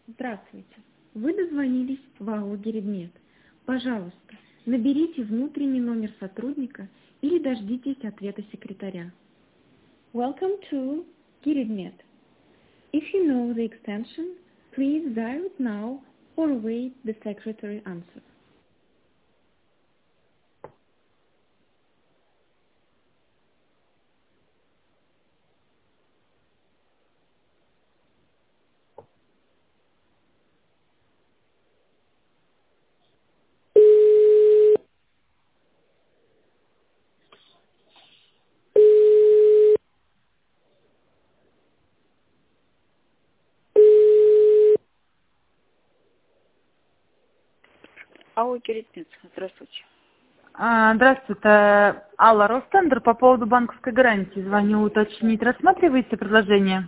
Здравствуйте. Вы дозвонились в АО «Гиридмет». Пожалуйста, наберите внутренний номер сотрудника или дождитесь ответа секретаря. Welcome to Giridmet. If you know the extension, please dial it now or await the secretary answer. АО «Гиридмет». Здравствуйте. Здравствуйте, это Алла Ростендер. По поводу банковской гарантии звоню уточнить. Рассматриваете предложение?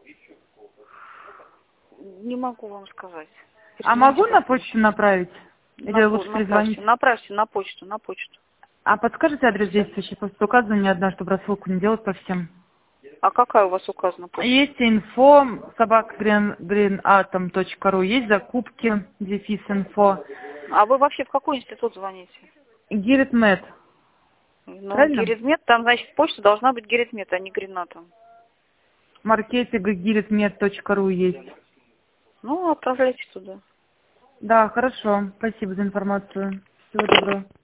Не могу вам сказать. А Перезвоните, могу на пожалуйста. почту направить? Или лучше перезвонить? Направьте на почту. А подскажите адрес действующий? Просто указываю не одна, чтобы рассылку не делать по всем. А какая у вас указана почта? Есть инфо, greenatom.ru, есть закупки, дефис инфо. А вы вообще в какой институт звоните? Гиридмет. Ну, Правильно? Гиридмет, там, значит, почта должна быть Гиридмет, а не Гренатом. Маркетинг giridmet.ru есть. Ну, отправляйте туда. Да, хорошо. Спасибо за информацию. Всего доброго.